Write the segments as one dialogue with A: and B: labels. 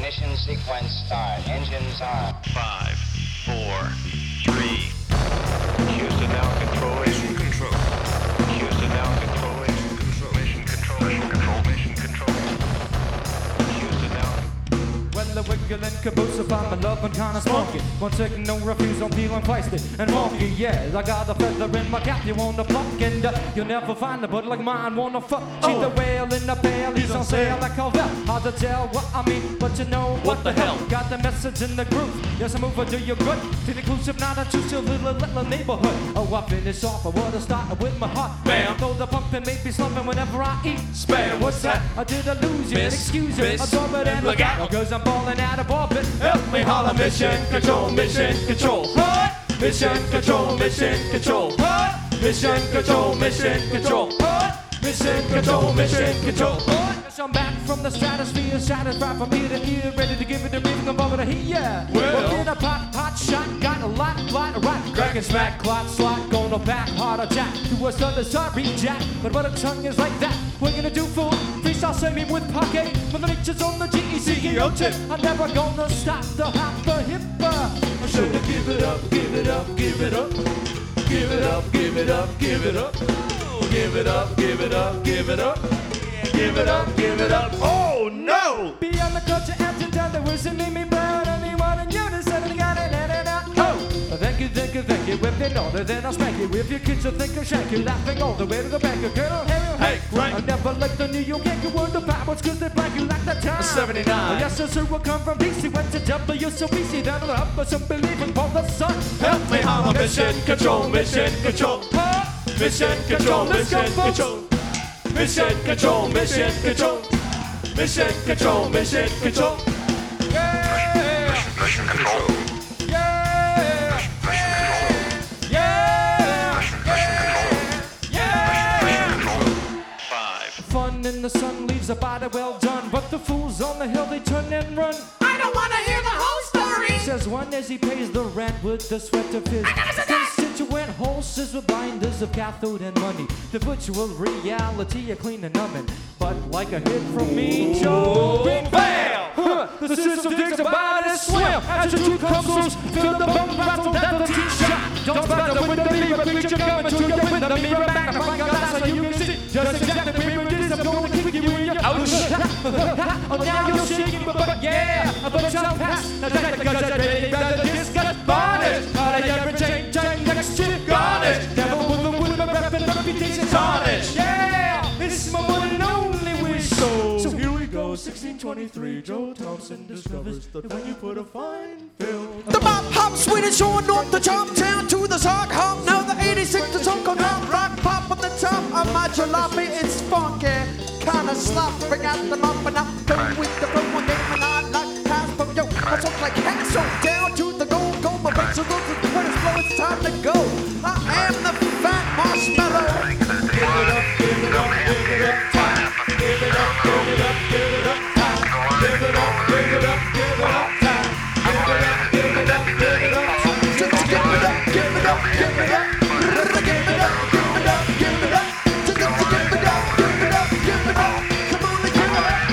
A: Ignition sequence start. Engines on.
B: 5, 4, 3. Houston now control. Mission control. Houston now control. Mission control. Mission control. Mission control. Mission control. Houston now.
C: Well, the wiggle and caboose, I find my love and kinda spunky. One second, no refuse, I'm feeling feisty and funky. Yeah, I got a feather in my cap, you wanna pluck, and you'll never find a bud like mine, wanna fuck. She's the whale in the pail, he's on sale like Covell. Hard to tell what I mean, but you know what the hell. Got the message in the groove, yes, I move or do you good. Feel inclusive, not intrusive, little neighborhood. Oh, I finish off, I wanna start with my heart. Bam, throw the pump and maybe slumping whenever I eat. Spam, what's that? I did a lose you, excuse you, I drop it and look out, cause I'm falling out of orbit. Help me holler, mission control, mission control. What? Mission control, mission control. What? Mission control, mission control. What? Mission control, mission control. What? I'm back from the stratosphere, satisfied from ear to ear, ready to give it a rhythm above the heat, yeah. Well, get a hot shot, got a lot, right. Crack and smack, clot, slot, gonna back, heart attack. To a southern sorry jack, but what a tongue is like that. What you gonna do, fool? Freestyle saving with pocket, but the nature's on the GECEO tip. I'm never gonna stop the hop, the hipper. I'm sure to give it up, give it up, give it up. Give it up, give it up, give it up. Give it up, give it up, give it up. Give it up, give it up. Oh no! Beyond the culture, after down the words and me burn. Anyone in unison, and gotta let it out. Oh! Thank you. If they know that, then I'll spank you. If your kids will think I'll shank you, laughing all the way to the bank. Colonel Harry, hey, right. I never liked the New York Yankee word the backwards, cause they blank you like the time. 79. Oh, yes, sir, will come from BC. Went to W, so BC down to the upper, some believing for the sun. Help me, holler, mission control, mission control. Mission control, mission control. Mission control, mission control. Mission control, mission control. Yeah.
B: Mission control.
C: Yeah. Yeah.
B: 5.
C: Fun in the sun leaves a body well done, but the fools on the hill they turn and run.
D: I don't wanna hear the whole story.
C: Says one as he pays the rent with the sweat of his constituent horses with binders of cathode and money. The virtual reality a clean and numbing, but like a hit from me, Joe. Big bam! The system digs about and swim. As the two comes fill the bone rattle that the T-shot. Don't bother with the mirror picture coming to your window. Mirror magnifying glass so you can see just exactly where it is. I'm gonna kick you in your ouch. Oh, now you're shaking, but yeah, but you'll pass. Now that's because I'm ready, rather discuss varnish. All I ever change next to garnish. Never with my rap and reputation tarnish. Yeah, it's my one and only wish. So here we go, 1623. Joe Thompson discovers that when you put a fine film.
D: The bop hop, Swedish shore, north to Choptown to the sock hop. Now the 86 to Tonko Drop Rock pop at the top of my jalopy. It's funky, kinda sloppy. Got them up and up, go with the flow. One game and I like pass from yo. I talk like hassle down to the goal. Go my brakes are looking when it's slow. It's time to go. I am the fat marshmallow.
C: Give it up, give it up, give it up, time. Give it up, give it up, give it up, time. Give it up, give it up, give it up, time. Give it up, give it up, give it up, time.
D: Give it up, give it up, give it up. Give it up, give it up, give it up. Give it up, give it up, give it up. Come on, give it up.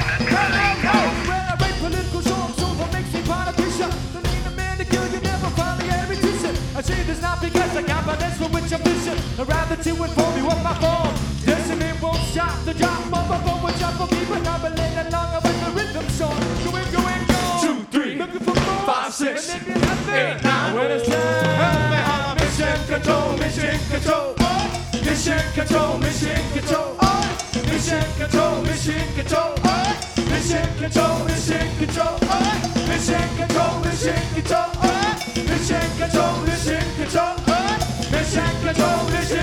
C: When I write political songs, so what makes me politician? The name of man to kill you never find the repetition. I say this not because I confidence for which I'm vision. I'd rather to inform you of my form. This and it won't stop the drop of my phone, which I believe when I'm believing along with the rhythm song. Go in, go. 2, 3, looking for 4, 5, 6, 8, 9. When it's time, help me holler, mission control, mission control. Mission control, mission control. Mission control, mission control. Mission control, mission control. Mission control, mission control. Mission control, mission control. Mission control, mission